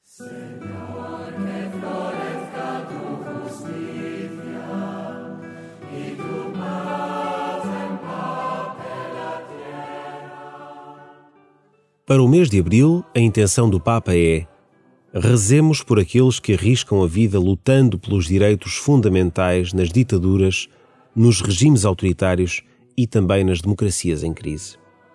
Para o mês de abril, a intenção do Papa é: rezemos por aqueles que arriscam a vida lutando pelos direitos fundamentais nas ditaduras, nos regimes autoritários e também nas democracias em crise.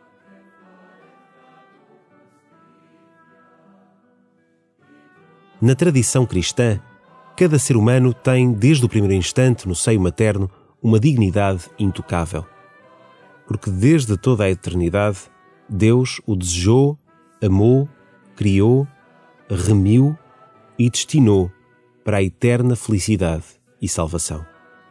Na tradição cristã, cada ser humano tem, desde o primeiro instante no seio materno, uma dignidade intocável. Porque desde toda a eternidade, Deus o desejou, amou, criou, remiu e destinou para a eterna felicidade e salvação.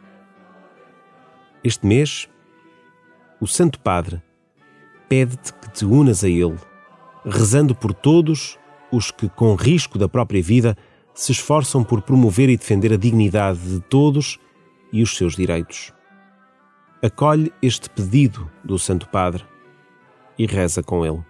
Este mês, o Santo Padre pede-te que te unas a Ele, rezando por todos os que, com risco da própria vida, se esforçam por promover e defender a dignidade de todos e os seus direitos. Acolhe este pedido do Santo Padre e reza com ele.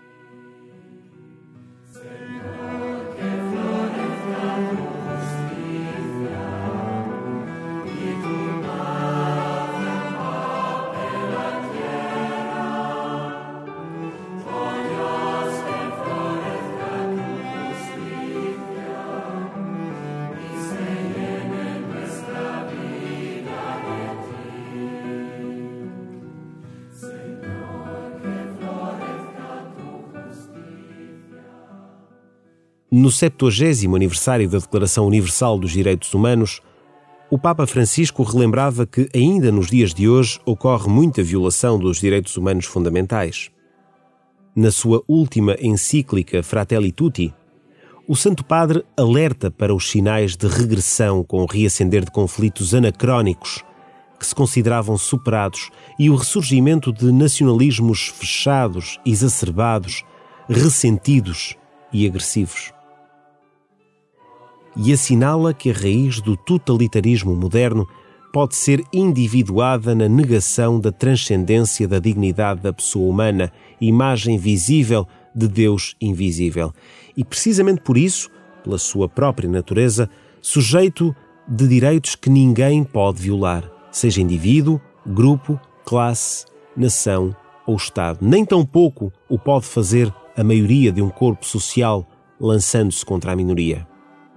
No 70º aniversário da Declaração Universal dos Direitos Humanos, o Papa Francisco relembrava que ainda nos dias de hoje ocorre muita violação dos direitos humanos fundamentais. Na sua última encíclica Fratelli Tutti, o Santo Padre alerta para os sinais de regressão com o reacender de conflitos anacrónicos que se consideravam superados e o ressurgimento de nacionalismos fechados, exacerbados, ressentidos e agressivos. E assinala que a raiz do totalitarismo moderno pode ser individuada na negação da transcendência da dignidade da pessoa humana, imagem visível de Deus invisível. E precisamente por isso, pela sua própria natureza, sujeito de direitos que ninguém pode violar, seja indivíduo, grupo, classe, nação ou Estado. Nem tampouco o pode fazer a maioria de um corpo social lançando-se contra a minoria.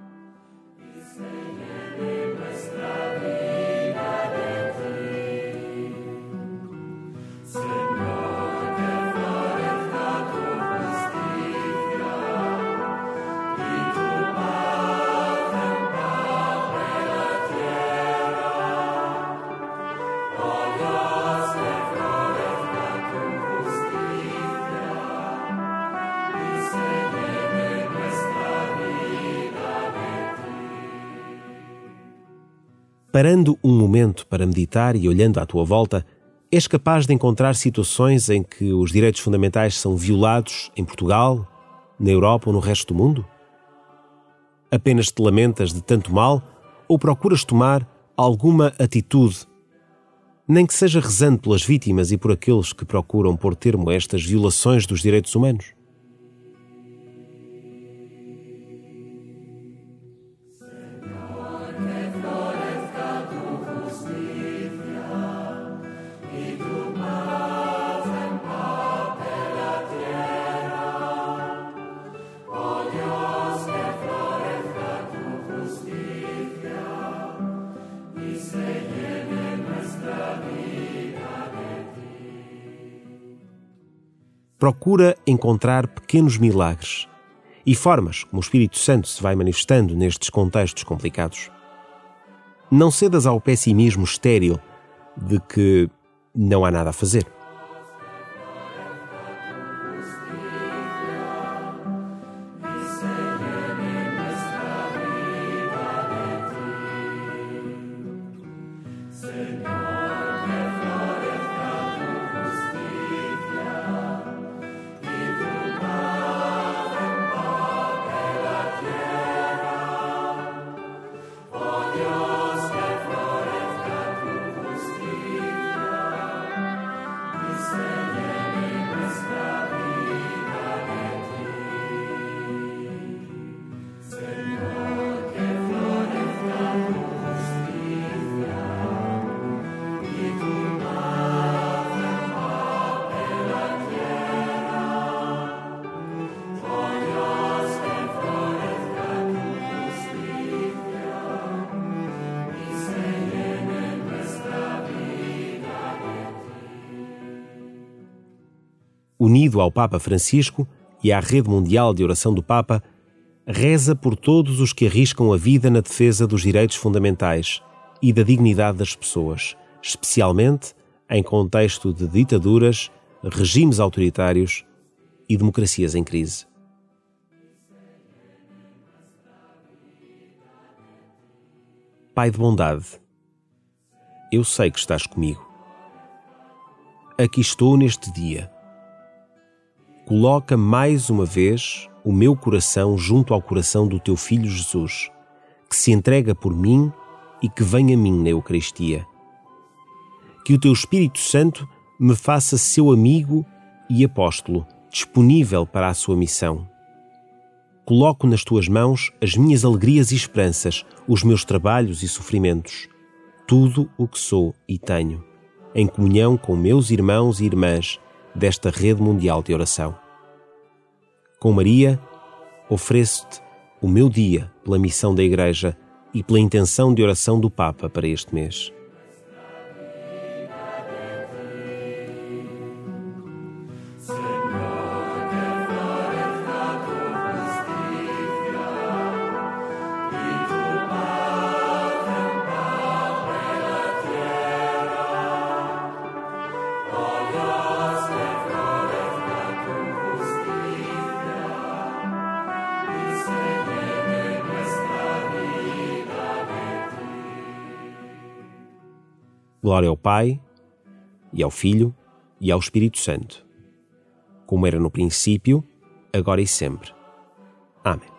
Parando um momento para meditar e olhando à tua volta, és capaz de encontrar situações em que os direitos fundamentais são violados em Portugal, na Europa ou no resto do mundo? Apenas te lamentas de tanto mal ou procuras tomar alguma atitude, nem que seja rezando pelas vítimas e por aqueles que procuram pôr termo a estas violações dos direitos humanos? Procura encontrar pequenos milagres e formas como o Espírito Santo se vai manifestando nestes contextos complicados. Não cedas ao pessimismo estéril de que não há nada a fazer. unido ao Papa Francisco e à Rede Mundial de Oração do Papa, reza por todos os que arriscam a vida na defesa dos direitos fundamentais e da dignidade das pessoas, especialmente em contexto de ditaduras, regimes autoritários e democracias em crise. Pai de bondade, eu sei que estás comigo. Aqui estou neste dia. Coloca mais uma vez o meu coração junto ao coração do teu Filho Jesus, que se entrega por mim e que vem a mim na Eucaristia. Que o teu Espírito Santo me faça seu amigo e apóstolo, disponível para a sua missão. Coloco nas tuas mãos as minhas alegrias e esperanças, os meus trabalhos e sofrimentos, tudo o que sou e tenho, em comunhão com meus irmãos e irmãs desta rede mundial de oração. Com Maria, ofereço-te o meu dia pela missão da Igreja e pela intenção de oração do Papa para este mês. Glória ao Pai, e ao Filho, e ao Espírito Santo, como era no princípio, agora e sempre. Amém.